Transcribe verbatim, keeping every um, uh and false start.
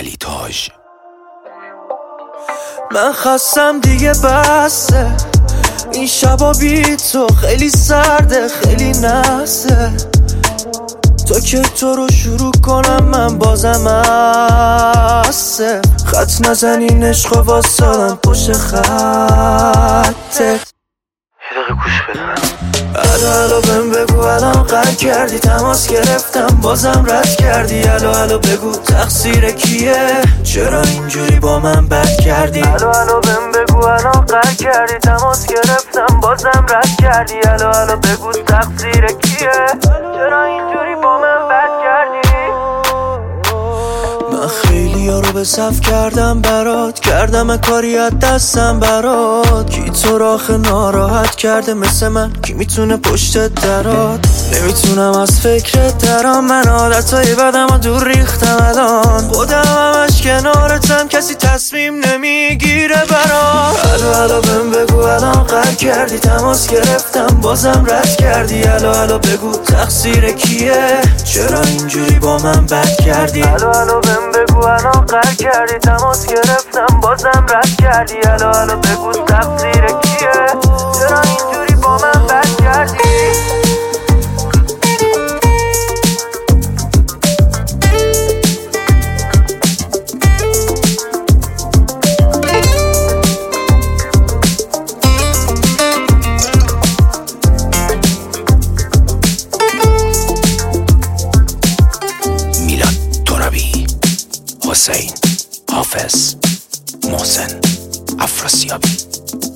علی تاج. من خواستم دیگه بسه، این شبا بی تو خیلی سرده خیلی نسه. تا که تو رو شروع کنم من بازم هسته. خط نزنین عشق واسادم پشت خطت. یه دقیقه گوش بده. الو الو بهم بگو الان قرد کردی، تماس گرفتم بازم رد کردی. الو الو بگو تقصیر کیه، چرا اینجوری با من بد کردی. الو الو بهم بگو الان قرد کردی، تماس گرفتم بازم رد کردی. الو الو بگو تقصیر کیه، چرا اینجوری با من بد کردی. من خیلی ها رو به صف کردم برات، کردم کاری از دستم برات. کی تو را آخه ناراحت کرده مثل من، کی میتونه پشتت درات. نمیتونم از فکرت درام، من عادتهای بدم و دور ریختم الان. خودم همش کنارتم، کسی تصمیم نمیگیره برام. الو الو بهم بگو الان قرد کردی، تماس گرفتم بازم رد کردی. الو الو بگو تقصیر کیه، چرا اینجوری با من بد کردی. الو الو بهم بگو الان قرد کردی، تماس گرفتم بازم رد کردی. الو الو بگو تقصیر کیه، چرا اینجوری با من بد کردی. میلاد ترابی، حسین حافظ، محسن افراسیابی.